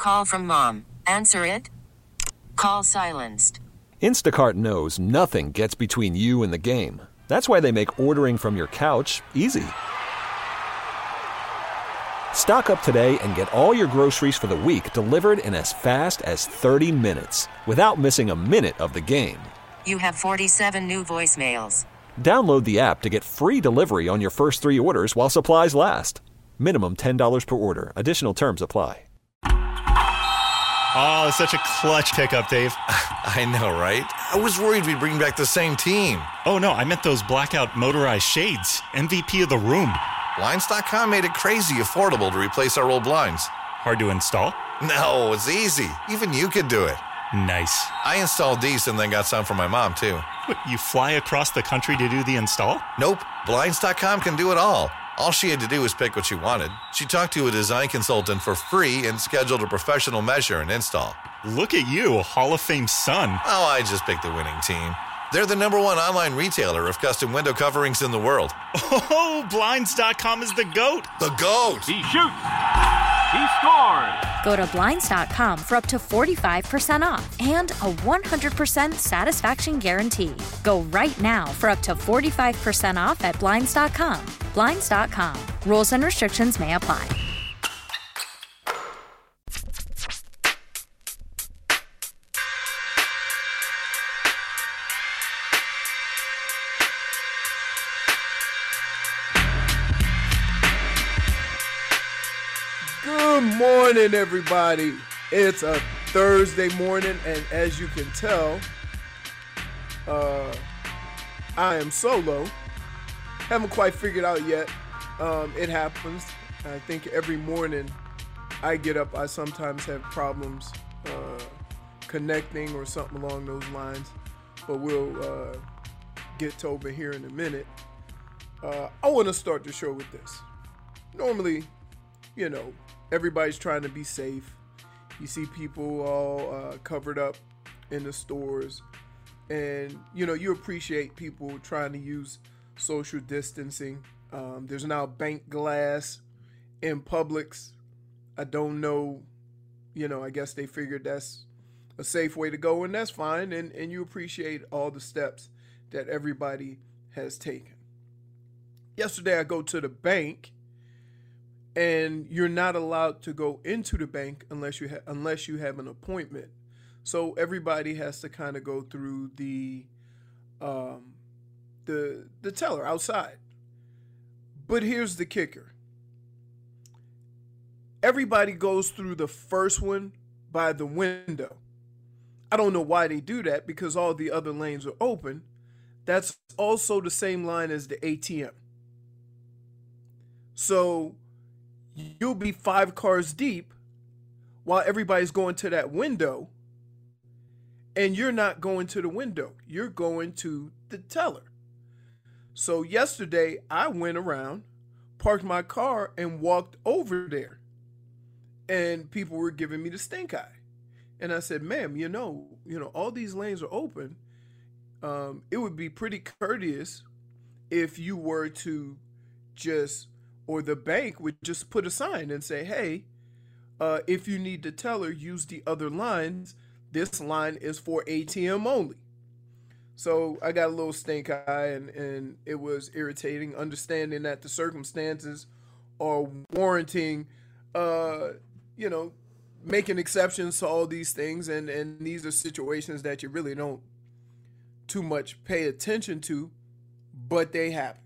Call from mom. Answer it. Call silenced. Instacart knows nothing gets between you and the game. That's why they make ordering from your couch easy. Stock up today and get all your groceries for the week delivered in as fast as 30 minutes without missing a minute of the game. You have 47 new voicemails. Download the app to get free delivery on your first 3 orders while supplies last. Minimum $10 per order. Additional terms apply. Oh, such a clutch pickup, Dave. I know, right? I was worried we'd bring back the same team. Oh, no, I meant those blackout motorized shades. MVP of the room. Blinds.com made it crazy affordable to replace our old blinds. Hard to install? No, it's easy. Even you could do it. Nice. I installed these and then got some for my mom, too. What, you fly across the country to do the install? Nope. Blinds.com can do it all. All she had to do was pick what she wanted. She talked to a design consultant for free and scheduled a professional measure and install. Look at you, Hall of Fame son. Oh, I just picked the winning team. They're the #1 online retailer of custom window coverings in the world. Oh, Blinds.com is the GOAT. The GOAT! He shoots. He scores. Go to Blinds.com for up to 45% off and a 100% satisfaction guarantee. Go right now for up to 45% off at Blinds.com. Blinds.com. Rules and restrictions may apply. Good morning, everybody. It's a Thursday morning, and as you can tell, I am solo. Haven't quite figured out yet. It happens. I think every morning I get up, I sometimes have problems connecting or something along those lines, but we'll get to over here in a minute. I want to start the show with this. Normally, you know, everybody's trying to be safe. You see people all covered up in the stores, and you know, you appreciate people trying to use social distancing. There's now bank glass in Publix. I don't know, you know, I guess they figured that's a safe way to go, and that's fine, and you appreciate all the steps that everybody has taken. Yesterday I go to the bank, and you're not allowed to go into the bank unless you have an appointment. So everybody has to kind of go through the teller outside. But here's the kicker. Everybody goes through the first one by the window. I don't know why they do that, because all the other lanes are open. That's also the same line as the ATM. So you'll be 5 cars deep while everybody's going to that window, and you're not going to the window. You're going to the teller. So yesterday I went around, parked my car, and walked over there. And people were giving me the stink eye. And I said, ma'am, you know, all these lanes are open. It would be pretty courteous if you were to just, or the bank would just put a sign and say, hey, if you need the teller, use the other lines. This line is for ATM only. So I got a little stink eye, and it was irritating, understanding that the circumstances are warranting, making exceptions to all these things. And these are situations that you really don't too much pay attention to, but they happen.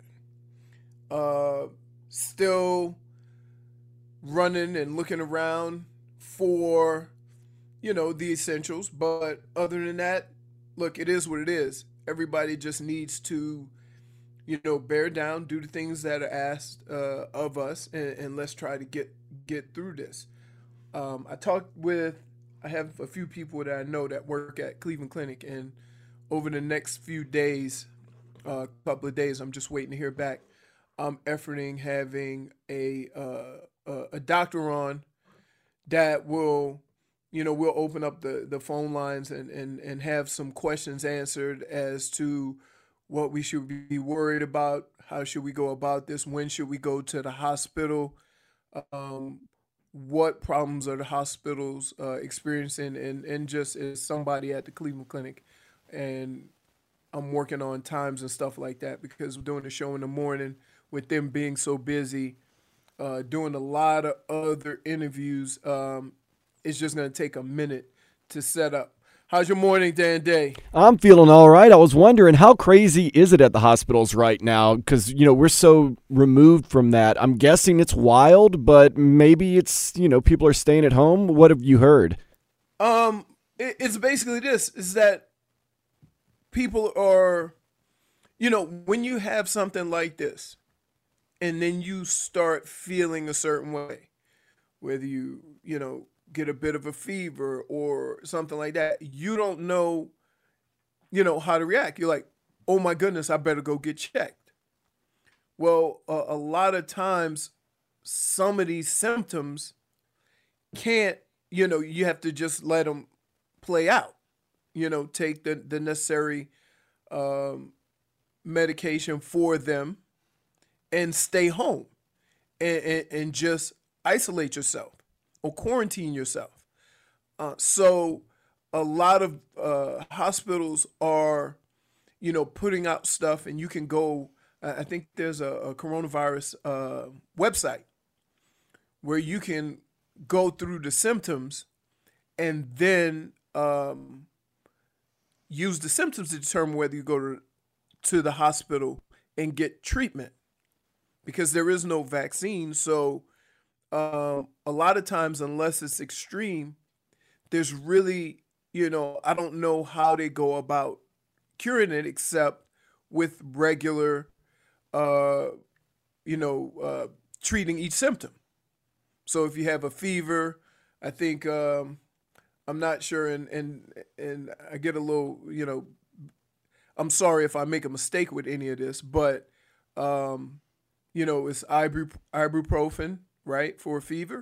Still running and looking around for, the essentials. But other than that, look, it is what it is. Everybody just needs to, bear down, do the things that are asked of us, and let's try to get through this. I have a few people that I know that work at Cleveland Clinic, and over the next few days, couple of days, I'm just waiting to hear back. I'm efforting having a doctor on that will, we'll open up the phone lines and have some questions answered as to what we should be worried about, how should we go about this, when should we go to the hospital, what problems are the hospitals experiencing, and just as somebody at the Cleveland Clinic, and I'm working on times and stuff like that because we're doing the show in the morning with them being so busy, doing a lot of other interviews. It's just going to take a minute to set up. How's your morning, Dan Day? I'm feeling all right. I was wondering, how crazy is it at the hospitals right now? Because, we're so removed from that. I'm guessing it's wild, but maybe it's, people are staying at home. What have you heard? It's basically this, is that people are, when you have something like this, and then you start feeling a certain way, whether you get a bit of a fever or something like that, you don't know, how to react. You're like, oh my goodness, I better go get checked. Well, a lot of times, some of these symptoms can't, you have to just let them play out, take the necessary medication for them and stay home and just isolate yourself or quarantine yourself. So a lot of hospitals are, putting out stuff, and you can go, I think there's a coronavirus website where you can go through the symptoms and then use the symptoms to determine whether you go to the hospital and get treatment, because there is no vaccine. So a lot of times, unless it's extreme, there's really, I don't know how they go about curing it except with regular, treating each symptom. So if you have a fever, I think, I'm not sure, and I get a little, I'm sorry if I make a mistake with any of this, but, it's ibuprofen, right, for a fever.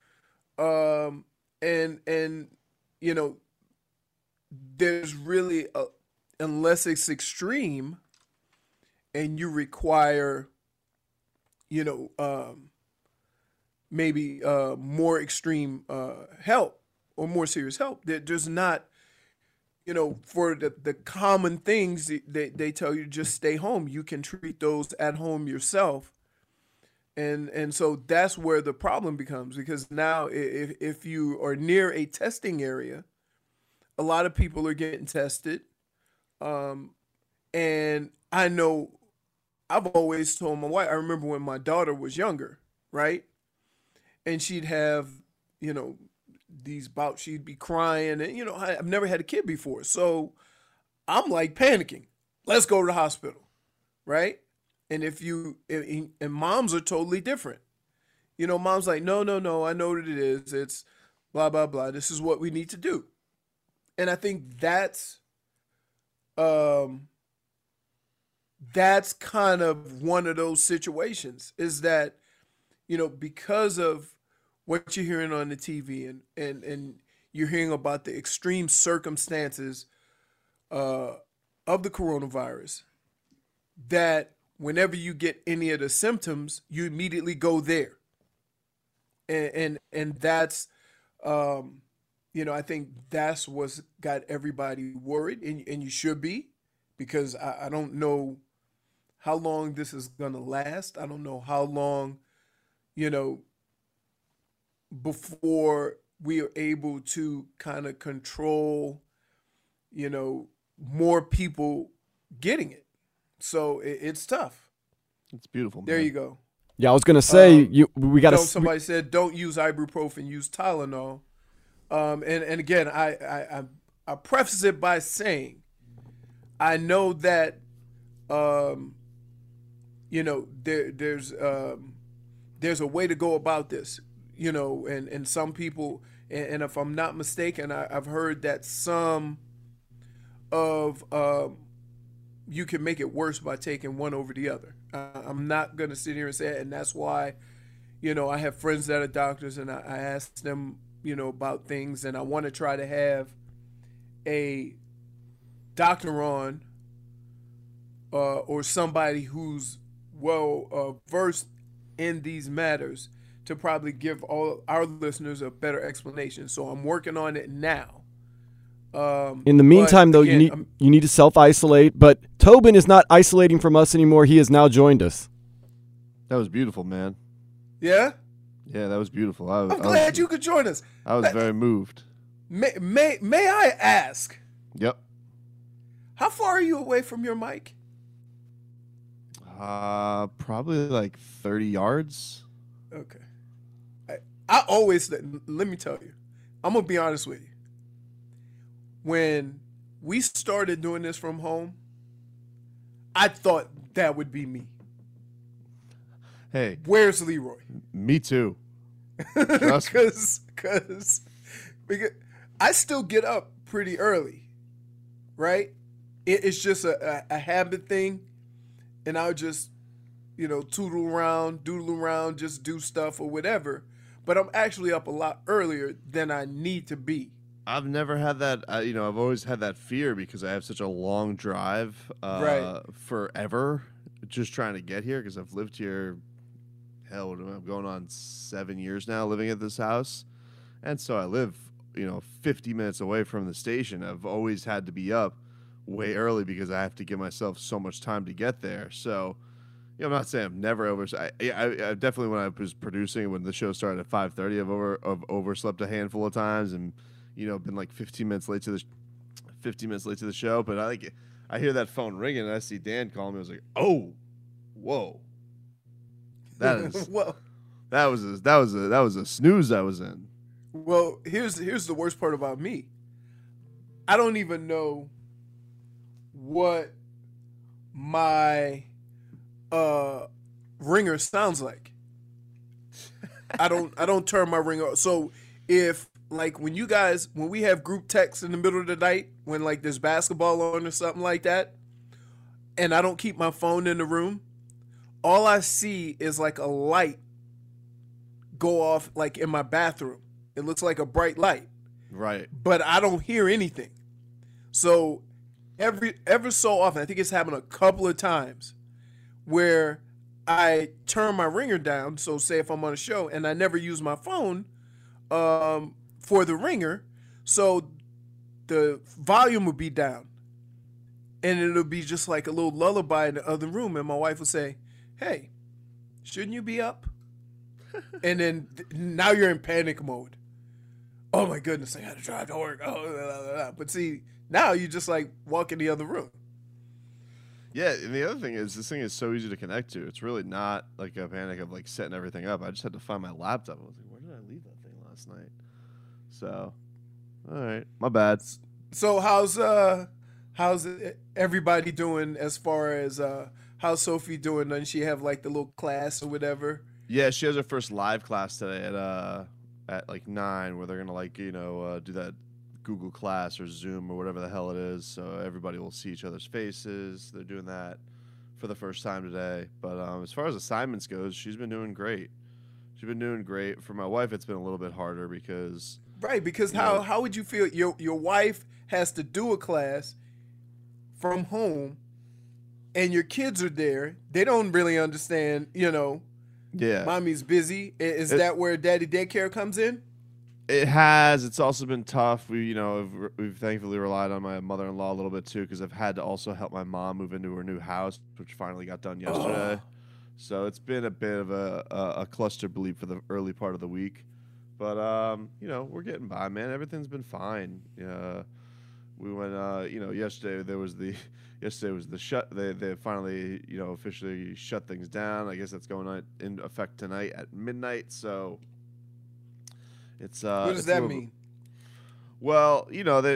There's really, unless it's extreme and you require, maybe more extreme help or more serious help, there's not, for the common things, they tell you just stay home. You can treat those at home yourself. And so that's where the problem becomes, because now if you are near a testing area, a lot of people are getting tested. And I know I've always told my wife, I remember when my daughter was younger, right? And she'd have, these bouts, she'd be crying, and, I've never had a kid before. So I'm like panicking. Let's go to the hospital, right? And and moms are totally different. Mom's like, no, I know what it is. It's blah, blah, blah. This is what we need to do. And I think that's kind of one of those situations, is that, because of what you're hearing on the TV and you're hearing about the extreme circumstances of the coronavirus, that whenever you get any of the symptoms, you immediately go there. And that's, I think that's what's got everybody worried, and you should be, because I don't know how long this is going to last. I don't know how long, before we are able to kind of control, more people getting it. So it's tough. It's beautiful, man. There you go. Yeah, I was gonna say we got to. Somebody said don't use ibuprofen, use Tylenol. And again, I preface it by saying, I know that there's a way to go about this, and some people, and if I'm not mistaken, I've heard that some of you can make it worse by taking one over the other. I'm not going to sit here and say it, and that's why, I have friends that are doctors, and I ask them, about things, and I want to try to have a doctor on or somebody who's well versed in these matters to probably give all our listeners a better explanation. So I'm working on it now. In the meantime, though, again, you need to self-isolate. But Tobin is not isolating from us anymore. He has now joined us. That was beautiful, man. Yeah? Yeah, that was beautiful. I'm glad you could join us. I was very moved. May I ask? Yep. How far are you away from your mic? Probably like 30 yards. Okay. I always, let me tell you, I'm going to be honest with you. When we started doing this from home, I thought that would be me. Hey. Where's Leroy? Me too. Trust me. Because I still get up pretty early, right? It's just a habit thing. And I'll just, doodle around, just do stuff or whatever. But I'm actually up a lot earlier than I need to be. I've never had that. I've always had that fear because I have such a long drive forever just trying to get here because I've lived here, hell, I'm going on 7 years now living at this house. And so I live, 50 minutes away from the station. I've always had to be up way early because I have to give myself so much time to get there. So, I'm not saying I've never I definitely, when I was producing, when the show started at 5:30, I've overslept a handful of times and, been like 15 minutes late to the show. But I hear that phone ringing and I see Dan calling me. I was like, oh, whoa. That is, well, that was a snooze I was in. Well, here's the worst part about me. I don't even know what my ringer sounds like. I don't turn my ringer. So if when we have group texts in the middle of the night when there's basketball on or something like that, and I don't keep my phone in the room, all I see is a light go off in my bathroom. It looks like a bright light. Right. But I don't hear anything. So ever so often, I think it's happened a couple of times where I turn my ringer down. So say if I'm on a show and I never use my phone for the ringer, so the volume would be down. And it'll be just like a little lullaby in the other room. And my wife will say, hey, shouldn't you be up? And then now you're in panic mode. Oh my goodness, I got to drive to work. Oh, blah, blah, blah. But see, now you just walk in the other room. Yeah, and the other thing is this thing is so easy to connect to. It's really not like a panic of setting everything up. I just had to find my laptop. I was like, where did I leave that thing last night? So, all right, my bad. So how's everybody doing as far as how's Sophie doing? Doesn't she have the little class or whatever? Yeah, she has her first live class today at 9, where they're gonna do that Google Class or Zoom or whatever the hell it is, so everybody will see each other's faces. They're doing that for the first time today. But as far as assignments goes, she's been doing great. For my wife, it's been a little bit harder because how would you feel your wife has to do a class from home and your kids are there? They don't really understand, Yeah, mommy's busy. Is that where daddy daycare comes in? It has. It's also been tough. We've thankfully relied on my mother-in-law a little bit too, because I've had to also help my mom move into her new house, which finally got done yesterday. So it's been a bit of a cluster bleep for the early part of the week, but we're getting by, man. Everything's been fine. We went. Yesterday was the shut. They finally officially shut things down. I guess that's going on in effect tonight at midnight. So. It's what does that mean? Well,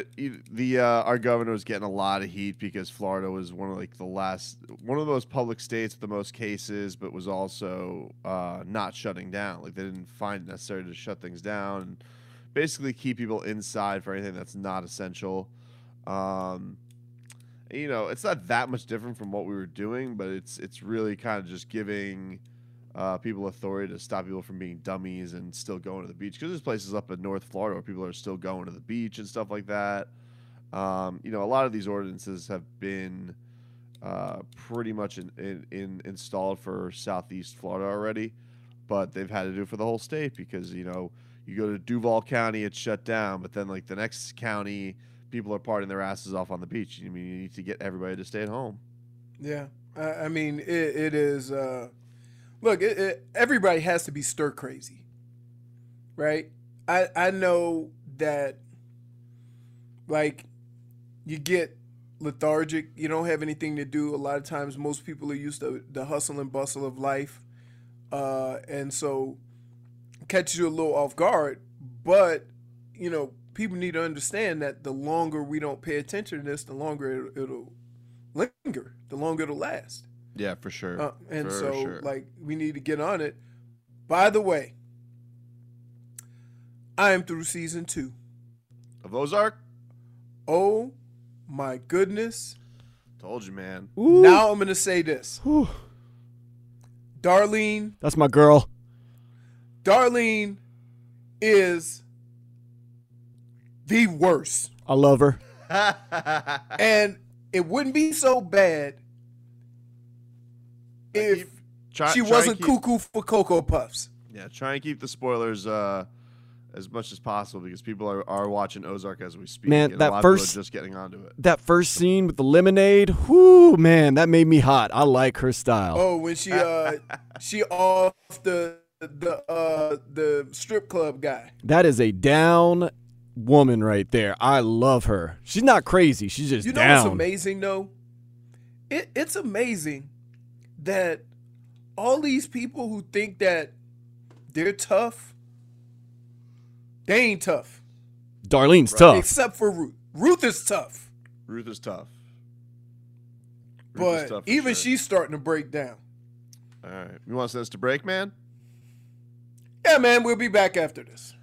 our governor was getting a lot of heat because Florida was one of those public states with the most cases, but was also not shutting down. They didn't find it necessary to shut things down and basically keep people inside for anything that's not essential. It's not that much different from what we were doing, but it's really kind of just giving people authority to stop people from being dummies and still going to the beach, because there's places up in North Florida where people are still going to the beach and stuff like that. A lot of these ordinances have been pretty much installed for Southeast Florida already. but they've had to do it for the whole state because, you go to Duval County, it's shut down, but then like the next county, people are partying their asses off on the beach. I mean, you need to get everybody to stay at home. Yeah. I mean, it is, look, everybody has to be stir crazy, right? I know that, like, you get lethargic, you don't have anything to do. A lot of times most people are used to the hustle and bustle of life, and so it catches you a little off guard. But, people need to understand that the longer we don't pay attention to this, the longer it'll linger, the longer it'll last. Yeah, for sure. Like, we need to get on it. By the way, I am through season 2 of Ozark. Oh my goodness! Told you, man. Ooh. Now I'm gonna say this. Ooh. Darlene. That's my girl. Darlene is the worst. I love her. And it wouldn't be so bad if she wasn't cuckoo for Cocoa Puffs. Yeah, try and keep the spoilers as much as possible because people are watching Ozark as we speak. Man, and that a lot first of people are just getting onto it. That first scene with the lemonade, whoo, man, that made me hot. I like her style. Oh, when she off the strip club guy. That is a down woman right there. I love her. She's not crazy. She's just down. You know what's amazing though? It's amazing that all these people who think that they're tough, they ain't tough. Darlene's tough. Except for Ruth. Ruth is tough. Ruth is tough. But even she's starting to break down. All right. You want to send us to break, man? Yeah, man. We'll be back after this.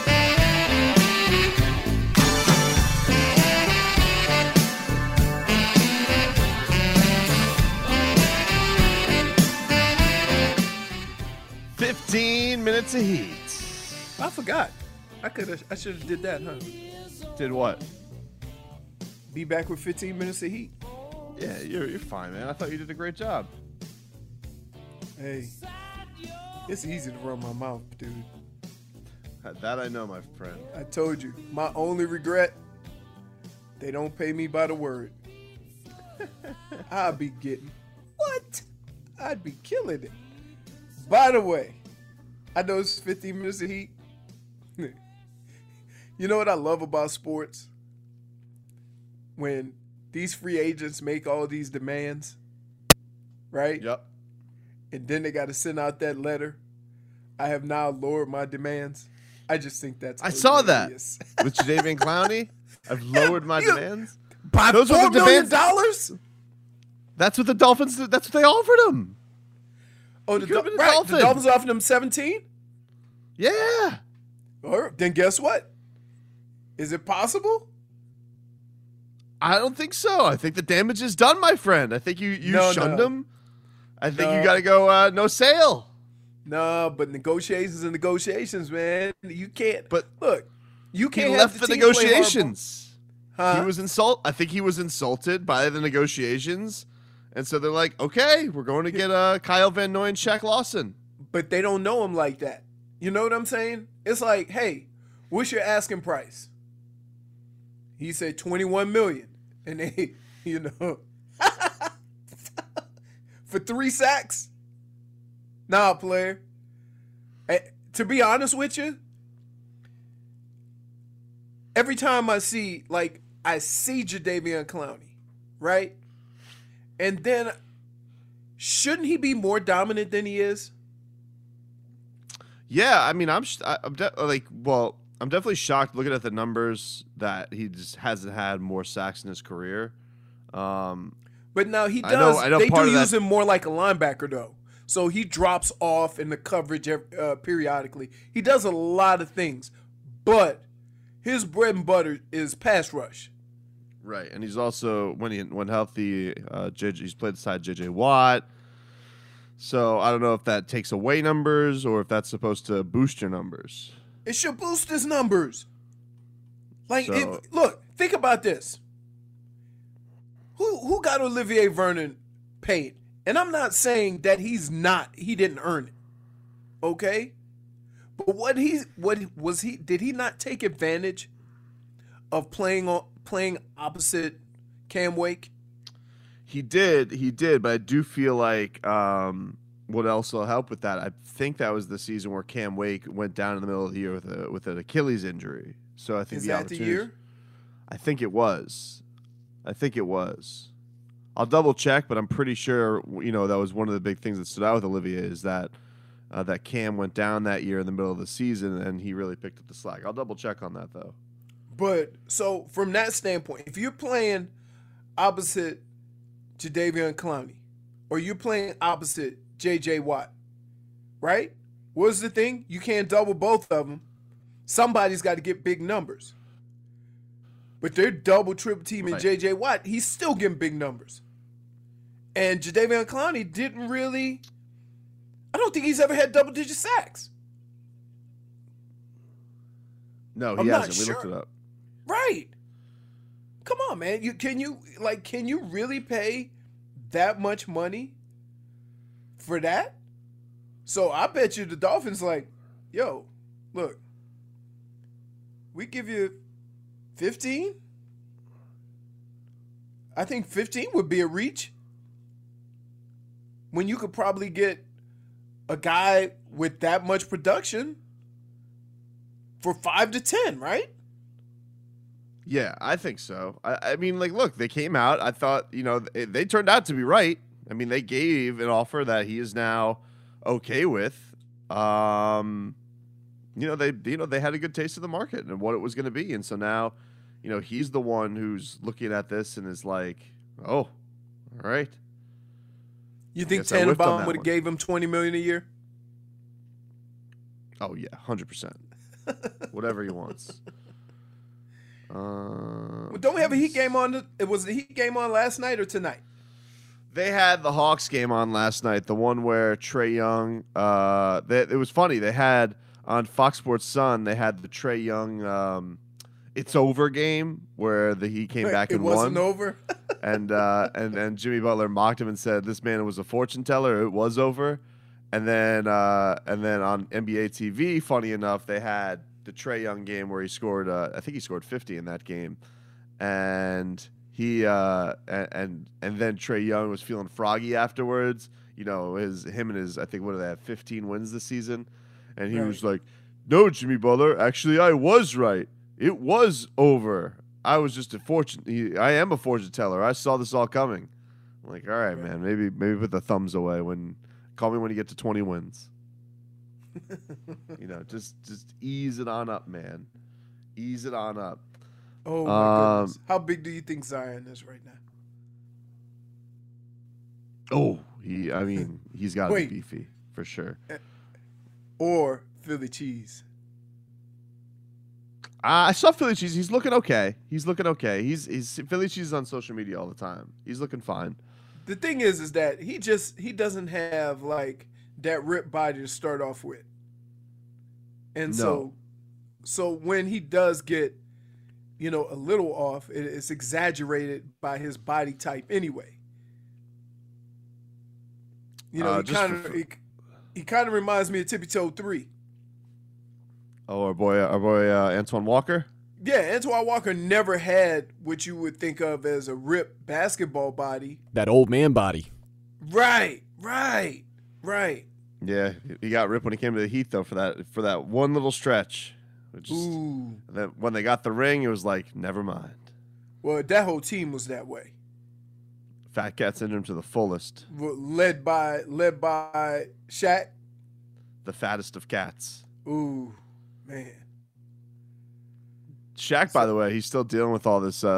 Minutes of heat. I forgot. I should have did that, huh? Did what? Be back with 15 minutes of heat. Yeah, you're fine, man. I thought you did a great job. Hey, it's easy to run my mouth, dude. That I know, my friend. I told you. My only regret, they don't pay me by the word. I'd be getting what? I'd be killing it. By the way, I know it's 15 minutes of heat. You know what I love about sports? When these free agents make all these demands, right? Yep. And then they got to send out that letter. I have now lowered my demands. I just think that's hilarious. saw that with Jadeveon Clowney. I've lowered my demands. By Those $4 were the million? That's what the Dolphins. That's what they offered him. Oh, the Dolphins offered him 17. Yeah. Or then guess what? Is it possible? I don't think so. I think the damage is done, my friend. I think you shunned him. I think you got to go no sale. No, but negotiations, man. You can't. But look, you can't. He have left the the negotiations. Huh? He was I think he was insulted by the negotiations, and so they're like, "Okay, we're going to get Kyle Van Noy and Shaq Lawson." But they don't know him like that. You know what I'm saying? It's like, hey, what's your asking price? He said $21 million, and they, for 3 sacks. Nah, player. To be honest with you, every time I see Jadeveon Clowney, right? And then, shouldn't he be more dominant than he is? Yeah, I mean, I'm definitely shocked looking at the numbers that he just hasn't had more sacks in his career. But now he does. I know they do use that, him more like a linebacker, though. So he drops off in the coverage periodically. He does a lot of things, but his bread and butter is pass rush. Right, and he's also when healthy, he's played beside J.J. Watt. So I don't know if that takes away numbers or if that's supposed to boost your numbers. It should boost his numbers. Look, think about this. Who got Olivier Vernon paid? And I'm not saying that he didn't earn it. Okay? But did he not take advantage of playing opposite Cam Wake? He did, but I do feel like what else will help with that? I think that was the season where Cam Wake went down in the middle of the year with an Achilles injury. So I think Is that the year? I think it was. I'll double check, but I'm pretty sure that was one of the big things that stood out with Olivier is that that Cam went down that year in the middle of the season and he really picked up the slack. I'll double check on that though. But so from that standpoint, if you're playing opposite Jadeveon Clowney or you're playing opposite J.J. Watt, right? What's the thing? You can't double both of them. Somebody's got to get big numbers. But they're double, triple teaming Right. J.J. Watt. He's still getting big numbers. And Jadeveon Clowney didn't really – I don't think he's ever had double-digit sacks. No, I'm he not hasn't. We looked sure. it up. Right. Come on, man. Can you really pay that much money for that? So I bet you the Dolphins like, yo, look, we give you 15. I think 15 would be a reach. When you could probably get a guy with that much production for 5 to 10, right? Yeah, I think so. I mean, like, look, they came out. I thought, they turned out to be right. I mean, they gave an offer that he is now okay with. They had a good taste of the market and what it was going to be, and so now, he's the one who's looking at this and is like, oh, all right. You think Guess I whiffed on Tannenbaum that would have one. gave him $20 million a year? Oh yeah, 100%. Whatever he wants. Well, don't we have a Heat game on? Was the Heat game on last night or tonight? They had the Hawks game on last night, the one where Trae Young. It was funny. They had on Fox Sports Sun. They had the Trae Young "It's Over" game where the Heat came back and It wasn't won. over. and Jimmy Butler mocked him and said, "This man was a fortune teller. It was over." And then on NBA TV, funny enough, they had the Trae Young game where he scored. I think he scored 50 in that game, and he and then Trae Young was feeling froggy afterwards. Him and his I think what do they have 15 wins this season, and he Right. was like, "No, Jimmy Butler, actually I was right. It was over. I was just I am a fortune teller. I saw this all coming." I'm like, all right, man, maybe put the thumbs away call me when you get to 20 wins. Just ease it on up, man. Ease it on up. Oh my goodness! How big do you think Zion is right now? Oh, he's got to be Wait. beefy for sure. Or Philly cheese? I saw Philly cheese. He's looking okay. He's Philly cheese is on social media all the time. He's looking fine. The thing is that he doesn't have like that ripped body to start off with, and No. so when he does get, a little off, it's exaggerated by his body type anyway. He kind of reminds me of Tippy Toe 3. Oh, our boy Antoine Walker. Yeah, Antoine Walker never had what you would think of as a ripped basketball body. That old man body. Right. Yeah, he got ripped when he came to the Heat though for that one little stretch. Ooh. Then when they got the ring, it was like, never mind. Well, that whole team was that way. Fat Cat Syndrome to the fullest. Led by Shaq. The fattest of cats. Ooh, man. Shaq, by the way, he's still dealing with all this.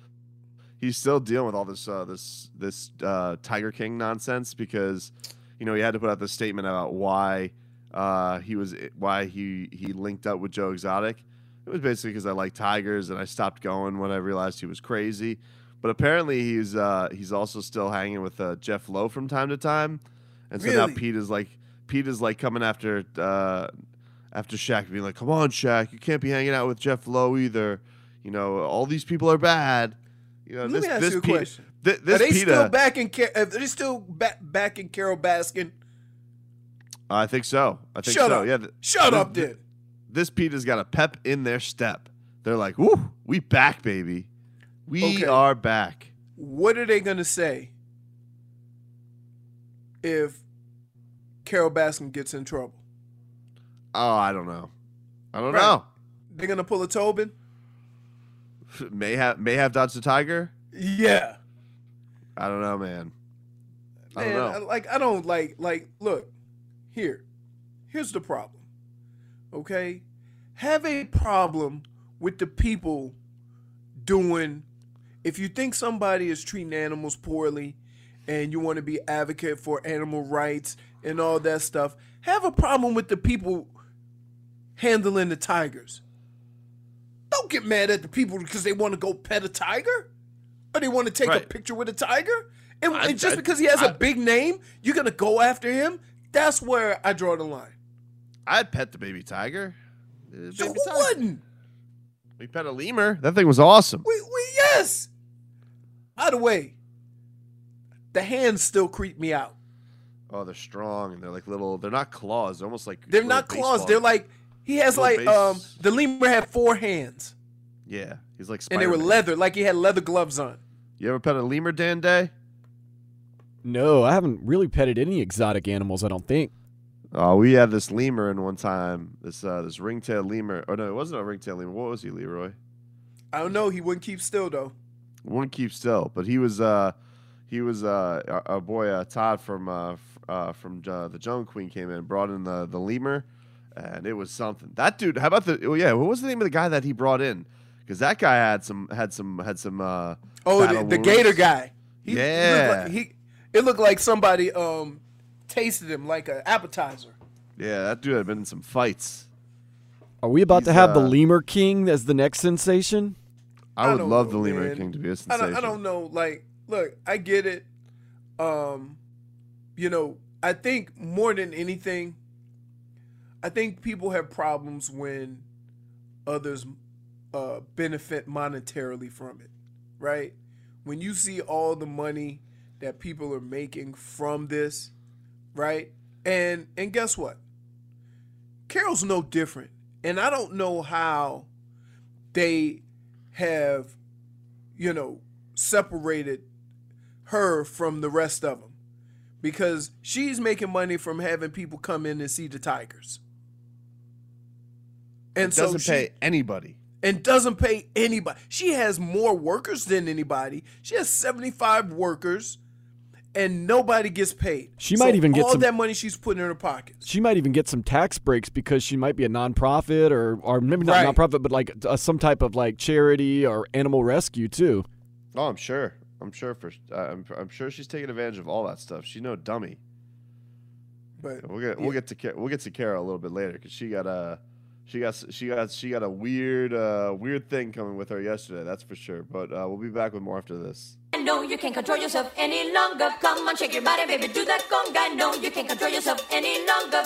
This Tiger King nonsense because, he had to put out this statement about why he linked up with Joe Exotic. It was basically because I like tigers and I stopped going when I realized he was crazy. But apparently he's also still hanging with Jeff Lowe from time to time, and so now Really? Pete is like coming after Shaq, being like, "Come on, Shaq, you can't be hanging out with Jeff Lowe either. All these people are bad." Let me ask you a Pete, question. This Are they PETA, still back in? Are they still back in Carol Baskin? I think so. Shut up. Yeah. Shut up, then. This PETA's got a pep in their step. They're like, "Woo, we back, baby. We are back." What are they gonna say if Carol Baskin gets in trouble? Oh, I don't know. I don't know. They're gonna pull a Tobin. May have dodged the tiger. Yeah. I don't know, man. I don't know. Look, here's the problem. Okay? Have a problem with the people doing, if you think somebody is treating animals poorly and you want to be advocate for animal rights and all that stuff, have a problem with the people handling the tigers. Don't get mad at the people because they want to go pet a tiger or they want to take a picture with a tiger. And just because he has a big name, you're going to go after him? That's where I draw the line. I'd pet the baby tiger. So who wouldn't? We pet a lemur. That thing was awesome. Yes. By the way, the hands still creep me out. Oh, they're strong and they're like little. They're not claws. They're almost like they're not claws. They're like he has the lemur had 4 hands. Yeah, he's like Spider-Man. And they were leather, like he had leather gloves on. You ever pet a lemur, Dan Day? No, I haven't really petted any exotic animals, I don't think. Oh, we had this lemur in one time. This ringtail lemur. Oh no, it wasn't a ringtail lemur. What was he, Leroy? I don't know. He wouldn't keep still though. Wouldn't keep still, but he was our boy Todd from the Jungle Queen came in and brought in the lemur, and it was something. That dude. How about what was the name of the guy that he brought in? Because that guy had some. The gator guy. It looked like somebody tasted him like an appetizer. Yeah, that dude had been in some fights. Are we about to have the Lemur King as the next sensation? I would love the Lemur King to be a sensation. I don't know. Like, look, I get it. I think more than anything, I think people have problems when others benefit monetarily from it, right? When you see all the money that people are making from this, right? And guess what? Carol's no different. And I don't know how they have, separated her from the rest of them. Because she's making money from having people come in and see the tigers. And so doesn't pay anybody. And doesn't pay anybody. She has more workers than anybody. She has 75 workers. And nobody gets paid. She might even get all that money she's putting in her pockets. She might even get some tax breaks because she might be a nonprofit or maybe not nonprofit, but like some type of like charity or animal rescue too. Oh, I'm sure. I'm sure she's taking advantage of all that stuff. She's no dummy. But we'll get to Carol a little bit later because she got a weird thing coming with her yesterday. That's for sure. But we'll be back with more after this. No, you can't control yourself any longer. Come on, shake your body, baby, do that conga. No, you can't control yourself any longer.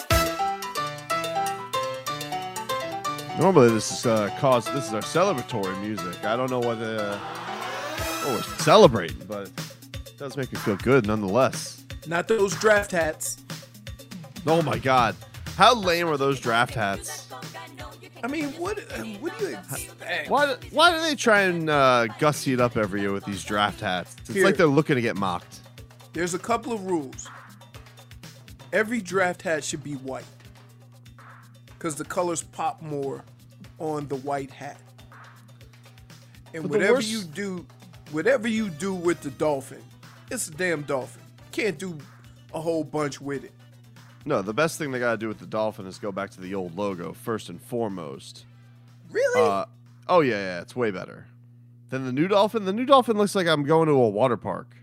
Normally, this is our celebratory music. I don't know what we're celebrating, but it does make me feel good nonetheless. Not those draft hats. Oh my God, how lame are those draft hats? I mean, what do you expect? Why do they try and gussy it up every year with these draft hats? It's like they're looking to get mocked. There's a couple of rules. Every draft hat should be white because the colors pop more on the white hat. And whatever you do with the dolphin, it's a damn dolphin. Can't do a whole bunch with it. No, the best thing they got to do with the dolphin is go back to the old logo first and foremost. Really? Oh, yeah, it's way better than the new dolphin. The new dolphin looks like I'm going to a water park.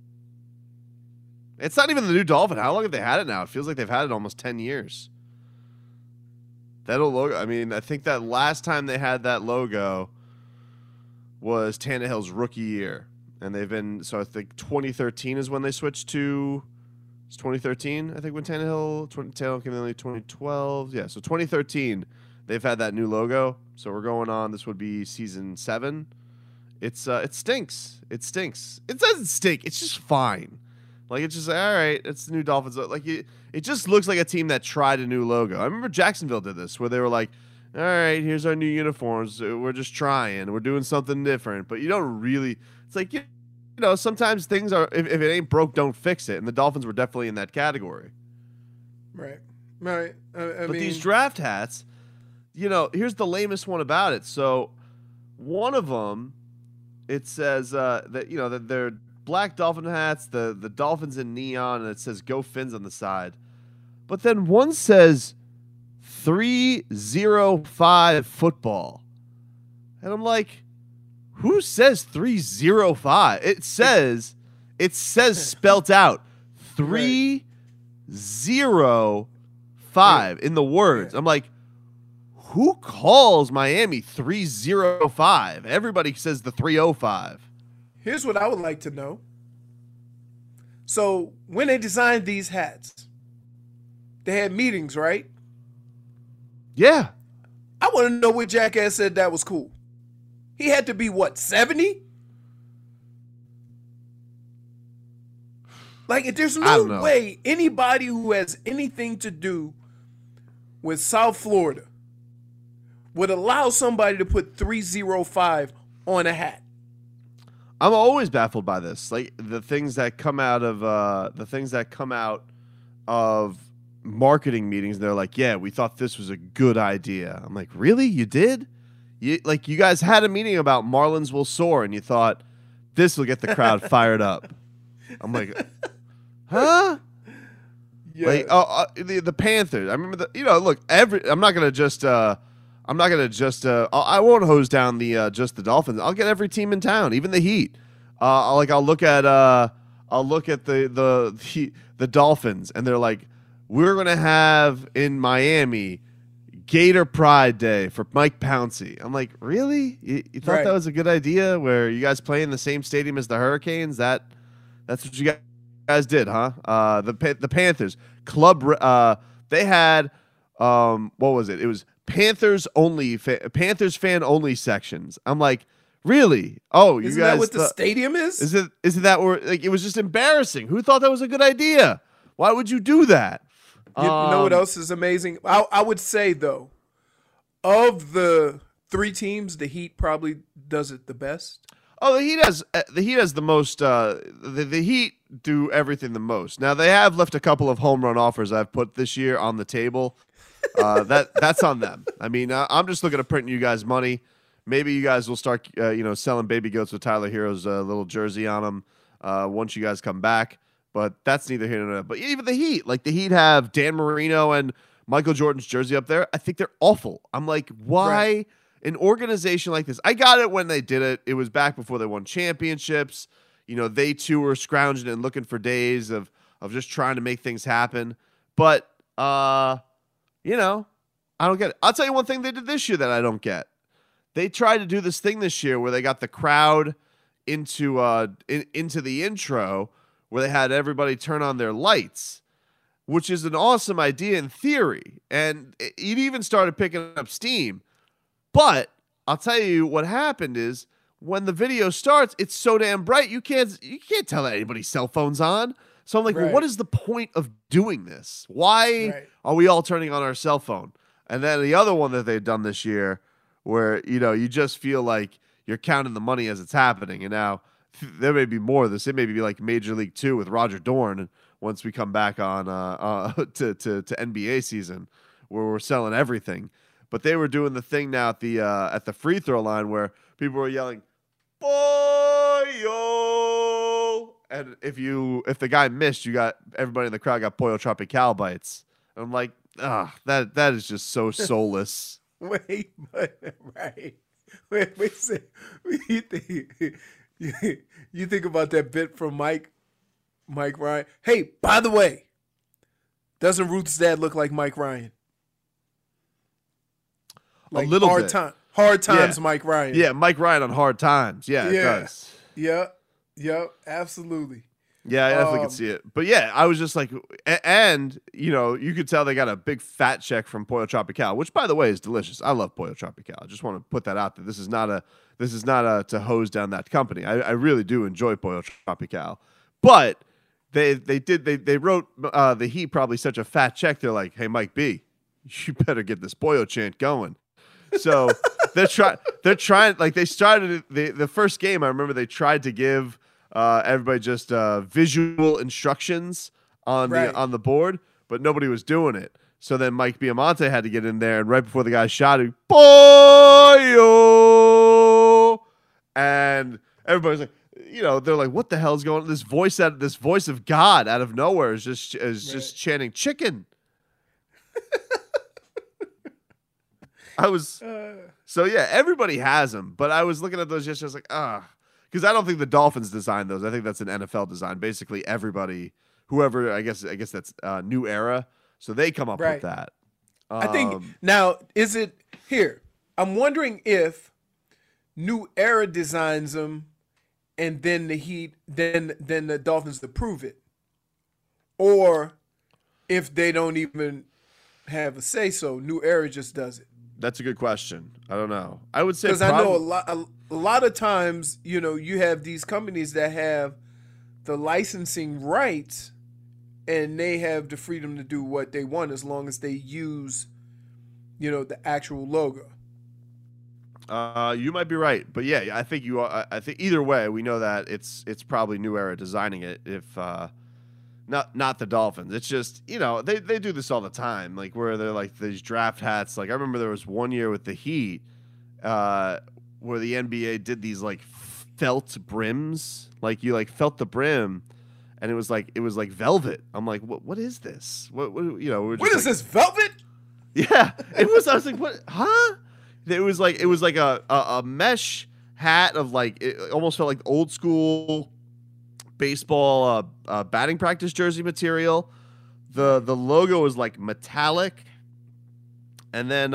It's not even the new dolphin. How long have they had it now? It feels like they've had it almost 10 years. That old logo, I mean, I think that last time they had that logo was Tannehill's rookie year. And they've been, so I think 2013 is when they switched to... It's 2013, I think, when Tannehill came in like 2012. Yeah, so 2013, they've had that new logo. So we're going on. This would be season 7. It stinks. It stinks. It doesn't stink. It's just fine. Like, it's just, all right, it's the new Dolphins. Like, it just looks like a team that tried a new logo. I remember Jacksonville did this, where they were like, all right, here's our new uniforms. We're just trying. We're doing something different. But you don't really, it's like, you know, sometimes things are, if it ain't broke, don't fix it. And the Dolphins were definitely in that category. Right. Right. I mean, these draft hats, you know, here's the lamest one about it. So one of them, it says that, you know, that they're black Dolphin hats, the Dolphins in neon, and it says Go Fins on the side. But then one says 305 football. And I'm like, who says 305? It says spelt out 305 in the words. I'm like, who calls Miami 305? Everybody says the 305. Here's what I would like to know. So when they designed these hats, they had meetings, right? Yeah. I want to know what jackass said that was cool. He had to be, what, 70? Like, there's no way anybody who has anything to do with South Florida would allow somebody to put 305 on a hat. I'm always baffled by this. Like, the things that come out of marketing meetings, they're like, yeah, we thought this was a good idea. I'm like, really? You did? You guys had a meeting about Marlins will soar, and you thought this will get the crowd fired up. I'm like, huh? Yeah. Like, the Panthers. I remember look, I'm not gonna just I won't hose down the just the Dolphins. I'll get every team in town, even the Heat. I'll look at the Dolphins, and they're like, we're gonna have in Miami Gator Pride Day for Mike Pouncey. I'm like, really? You thought that was a good idea? Where you guys play in the same stadium as the Hurricanes? That's what you guys did, huh? The Panthers club. They had what was it? It was Panthers fan only sections. I'm like, really? Oh, Isn't you guys? That what the stadium is? Isn't that where? Like, it was just embarrassing. Who thought that was a good idea? Why would you do that? You know what else is amazing? I would say, though, of the three teams, the Heat probably does it the best. Oh, the Heat has the most. The Heat do everything the most. Now, they have left a couple of home run offers I've put this year on the table. That's on them. I mean, I'm just looking to print you guys money. Maybe you guys will start, selling baby goats with Tyler Hero's little jersey on them once you guys come back. But that's neither here nor there. But even the Heat, like the Heat have Dan Marino and Michael Jordan's jersey up there. I think they're awful. I'm like, why an organization like this? I got it when they did it. It was back before they won championships. You know, they too were scrounging and looking for days of just trying to make things happen. But, I don't get it. I'll tell you one thing they did this year that I don't get. They tried to do this thing this year where they got the crowd into the intro, where they had everybody turn on their lights, which is an awesome idea in theory. And it even started picking up steam. But I'll tell you what happened is when the video starts, it's so damn bright, you can't tell that anybody's cell phone's on. So I'm like, well, what is the point of doing this? Why are we all turning on our cell phone? And then the other one that they've done this year where, you just feel like you're counting the money as it's happening. And now there may be more of this. It may be like Major League 2 with Roger Dorn. And once we come back on to NBA season, where we're selling everything. But they were doing the thing now at the free throw line where people were yelling, "Pollo!" And if the guy missed, you got everybody in the crowd got Pollo Tropical bites. And I'm like, that is just so soulless. Wait, you think about that bit from Mike Ryan? Hey, by the way, doesn't Ruth's dad look like Mike Ryan? Like a little hard bit. Hard times, yeah. Mike Ryan. Yeah, Mike Ryan on Hard Times. Yeah, it does. Yeah, absolutely. Yeah, I definitely can see it. But yeah, I was just like, and you could tell they got a big fat check from Pollo Tropical, which by the way is delicious. I love Pollo Tropical. I just want to put that out there. This is not a to hose down that company. I really do enjoy Pollo Tropical, but They wrote the Heat probably such a fat check. They're like, hey, Mike B, you better get this Boyo chant going. So they're trying. Like they started the first game. I remember they tried to give everybody just visual instructions on the board, but nobody was doing it. So then Mike Biamonte had to get in there, and right before the guy shot him, Boyo, and everybody's like, they're like, what the hell's going on? This voice of God out of nowhere is just chanting chicken. Everybody has them, but I was looking at those yesterday. I was like, because I don't think the Dolphins designed those. I think that's an NFL design. Basically, everybody, whoever, I guess that's New Era. So they come up with that. I think now is it here? I'm wondering if New Era designs them, and then the Heat, then the Dolphins approve it, or if they don't even have a say so, New Era just does it. That's a good question. I don't know. I would say because I know a lot of times, you have these companies that have the licensing rights, and they have the freedom to do what they want as long as they use, the actual logo. You might be right, but yeah, I think you are. I think either way, we know that it's probably New Era designing it. If not the Dolphins, it's just they do this all the time, like where they're like these draft hats. Like I remember there was one year with the Heat, where the NBA did these like felt brims, like you like felt the brim. And it was like velvet. I'm like, what is this? What is this, velvet? Yeah, it was. I was like, what? Huh? It was like a mesh hat of like, it almost felt like old school baseball batting practice jersey material. The logo was like metallic, and then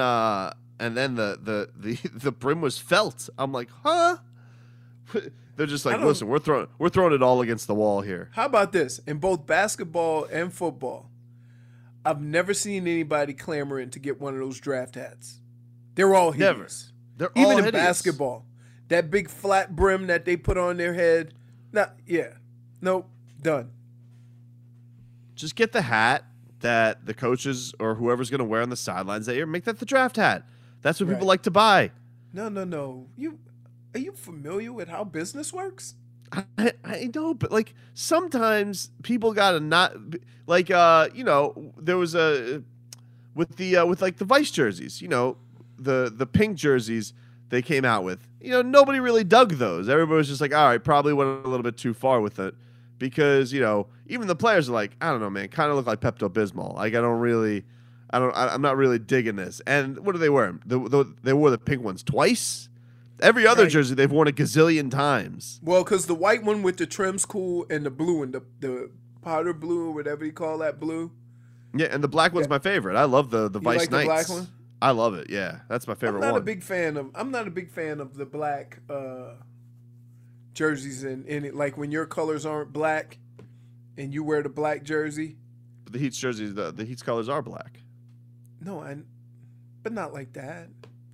the brim was felt. I'm like, huh? They're just like, listen, we're throwing it all against the wall here. How about this? In both basketball and football, I've never seen anybody clamoring to get one of those draft hats. They're all hideous. Never. They're even all in hideous. Basketball, that big flat brim that they put on their head. Nope, done. Just get the hat that the coaches or whoever's going to wear on the sidelines that year. Make that the draft hat. That's what people like to buy. No. Are you familiar with how business works? I know, but like sometimes people gotta not like there was with like the Vice jerseys, the pink jerseys they came out with. Nobody really dug those. Everybody was just like, all right, probably went a little bit too far with it because even the players are like, I don't know, man, kind of look like Pepto-Bismol. Like I'm not really digging this. And what do they wear? They wore the pink ones twice. Every other jersey they've worn a gazillion times. Well, because the white one with the trim's cool, and the blue and the powder blue or whatever you call that blue. Yeah, and the black one's my favorite. I love the Vice like Knights. The black one? I love it. Yeah, that's my favorite one. I'm not a big fan of the black jerseys in it. Like when your colors aren't black, and you wear the black jersey. But the Heat's jerseys, the Heat's colors are black. No, but not like that.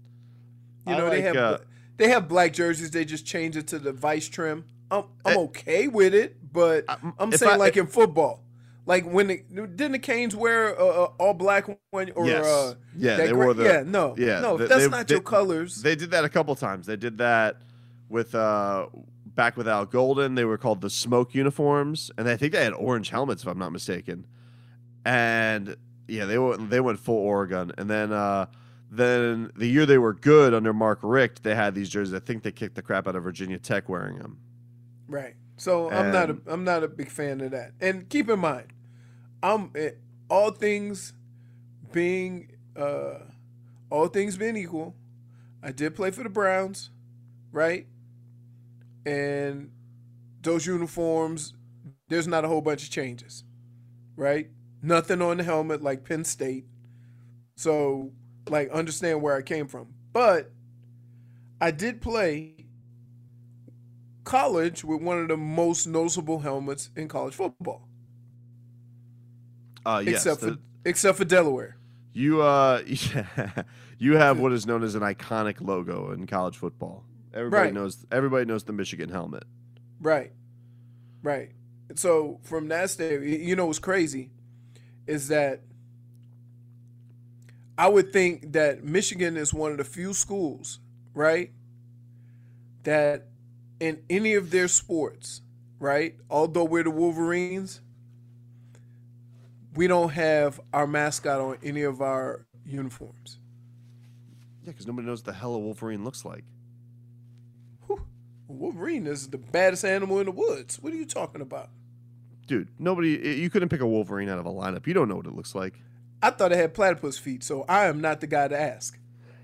They have black jerseys. They just change it to the Vice trim. I'm okay with it, but I'm saying in football, like when didn't the Canes wear all black one or yes. They wore the if that's not your colors. They did that a couple times. They did that with back with Al Golden. They were called the smoke uniforms, and I think they had orange helmets if I'm not mistaken. And yeah, they went full Oregon, and then the year they were good under Mark Richt, they had these jerseys. I think they kicked the crap out of Virginia Tech wearing them. Right. So I'm not a big fan of that. And keep in mind, all things being equal, I did play for the Browns, right? And those uniforms, there's not a whole bunch of changes, right? Nothing on the helmet like Penn State. So, understand where I came from. But I did play college with one of the most noticeable helmets in college football. Yes. Except for Delaware. You have what is known as an iconic logo in college football. Everybody knows the Michigan helmet. Right. So from that standpoint, you know what's crazy is that I would think that Michigan is one of the few schools, right, that in any of their sports, right, although we're the Wolverines, we don't have our mascot on any of our uniforms. Yeah, because nobody knows what the hell a Wolverine looks like. Wolverine is the baddest animal in the woods. What are you talking about? Dude, you couldn't pick a Wolverine out of a lineup. You don't know what it looks like. I thought it had platypus feet, so I am not the guy to ask.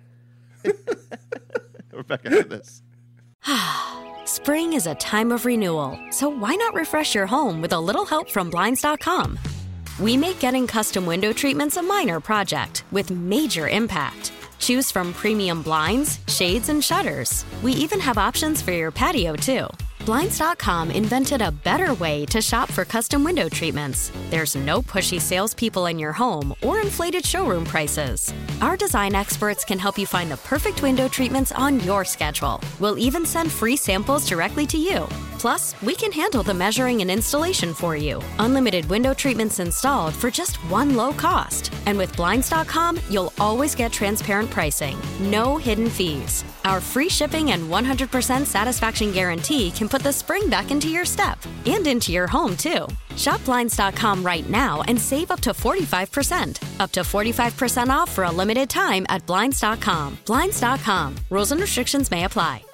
Rebecca had this. Spring is a time of renewal, so why not refresh your home with a little help from Blinds.com? We make getting custom window treatments a minor project with major impact. Choose from premium blinds, shades, and shutters. We even have options for your patio, too. Blinds.com invented a better way to shop for custom window treatments. There's no pushy salespeople in your home or inflated showroom prices. Our design experts can help you find the perfect window treatments on your schedule. We'll even send free samples directly to you. Plus, we can handle the measuring and installation for you. Unlimited window treatments installed for just one low cost. And with Blinds.com, you'll always get transparent pricing. No hidden fees. Our free shipping and 100% satisfaction guarantee can put the spring back into your step and into your home, too. Shop Blinds.com right now and save up to 45%. Up to 45% off for a limited time at Blinds.com. Blinds.com. Rules and restrictions may apply.